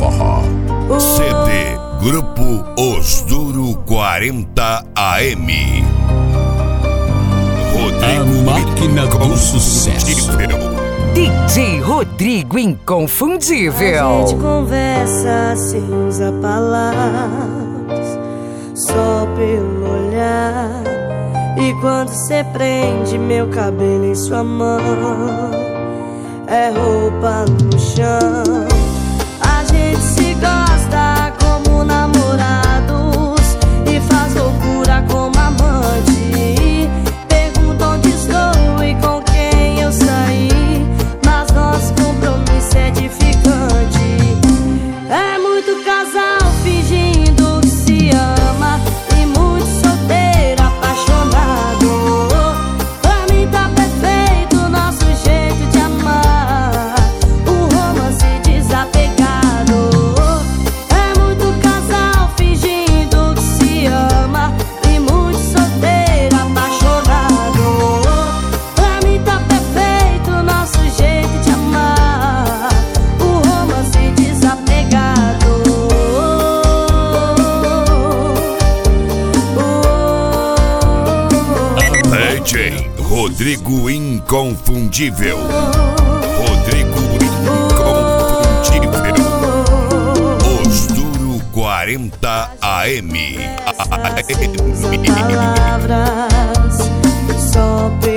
forró. CD Grupo Os Duro 40 AM. Rodrigo, a máquina do sucesso. DJ Rodrigo Inconfundível. A gente conversa sem usar palavras, só pelo olhar. E quando cê prende meu cabelo em sua mão, é roupa no chão. A gente se gosta como namorados e faz loucura como amante. Pergunta onde estou e com quem eu saí, mas nosso compromisso é edificante. É muito casal fingindo que se ama e muito solteiro apaixonado. Pra mim tá perfeito o nosso jeito de amar, um romance desapegado. É muito casal fingindo que se ama e muito solteiro apaixonado. Pra mim tá perfeito o nosso jeito de amar, um romance desapegado. DJ Rodrigo Inconfundível. Rodrigo Inconfundível. Os Duro 40 AM. Palavras só